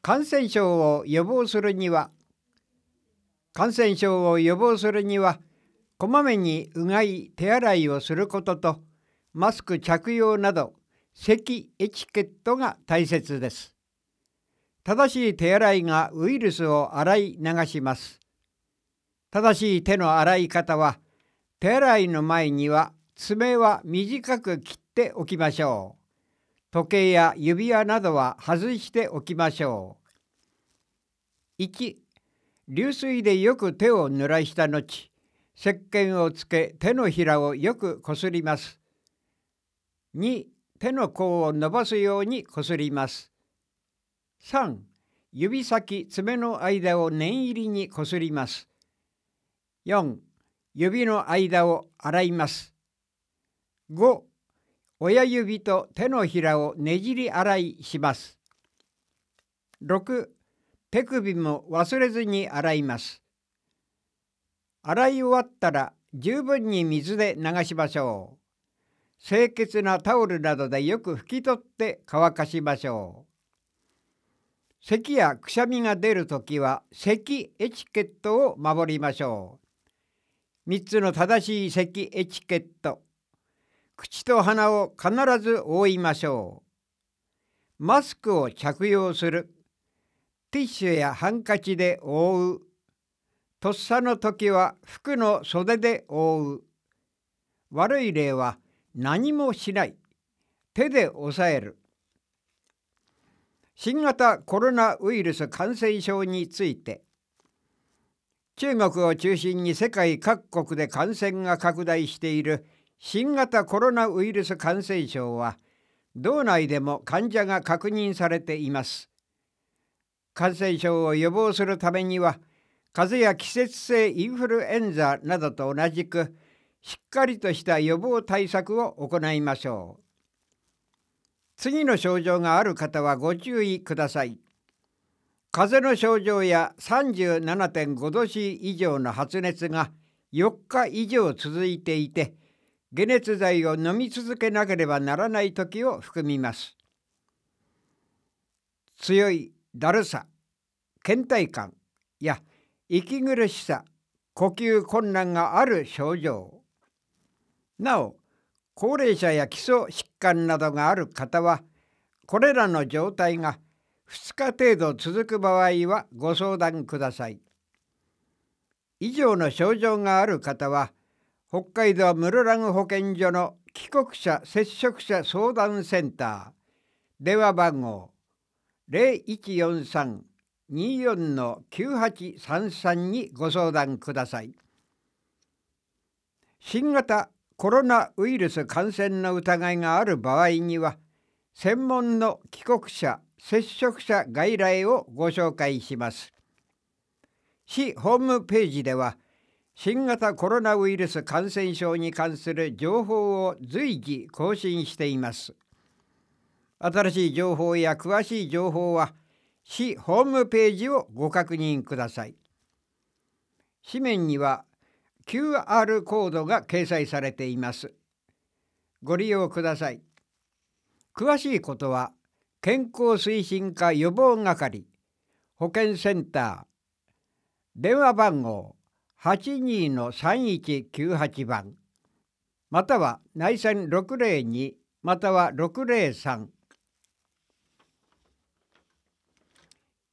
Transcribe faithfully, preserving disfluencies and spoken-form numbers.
感染症を予防するには感染症を予防するにはこまめにうがい手洗いをすることとマスク着用など咳エチケットが大切です。正しい手洗いがウイルスを洗い流します。正しい手の洗い方は、手洗いの前には爪は短く切っておきましょう。時計や指輪などは外しておきましょう。いち. 流水でよく手を濡らした後、石鹸をつけ手のひらをよくこすります。に. 手の甲を伸ばすようにこすります。さん. 指先爪の間を念入りにこすります。よん. 指の間を洗います。ご. 親指と手のひらをねじり洗いします。ろく. 手首も忘れずに洗います。洗い終わったら十分に水で流しましょう。清潔なタオルなどでよく拭き取って乾かしましょう。咳やくしゃみが出るときは咳エチケットを守りましょう。みっつの正しい咳エチケット。口と鼻を必ず覆いましょう。マスクを着用する。ティッシュやハンカチで覆う。とっさの時は服の袖で覆う。悪い例は何もしない。手で押さえる。新型コロナウイルス感染症について、中国を中心に世界各国で感染が拡大している新型コロナウイルス感染症は、道内でも患者が確認されています。感染症を予防するためには、風邪や季節性インフルエンザなどと同じく、しっかりとした予防対策を行いましょう。次の症状がある方はご注意ください。風邪の症状や さんじゅうななてんごど C 以上の発熱がよっか以上続いていて、解熱剤を飲み続けなければならない時を含みます。強いだるさ、倦怠感や息苦しさ、呼吸困難がある症状。なお、高齢者や基礎疾患などがある方は、これらの状態がふつか程度続く場合はご相談ください。以上の症状がある方は、北海道室蘭保健所の帰国者接触者相談センター、電話番号 ゼロいちよんさん にーよん きゅうはちさんさん にご相談ください。新型コロナウイルス感染の疑いがある場合には、専門の帰国者接触者外来をご紹介します。市ホームページでは、新型コロナウイルス感染症に関する情報を随時更新しています。新しい情報や詳しい情報は、市ホームページをご確認ください。紙面には キューアール コードが掲載されています。ご利用ください。詳しいことは、健康推進課予防係、保健センター、電話番号 はちにーさんいちきゅうはち 番、または内線ろくぜろにまたはろくぜろさん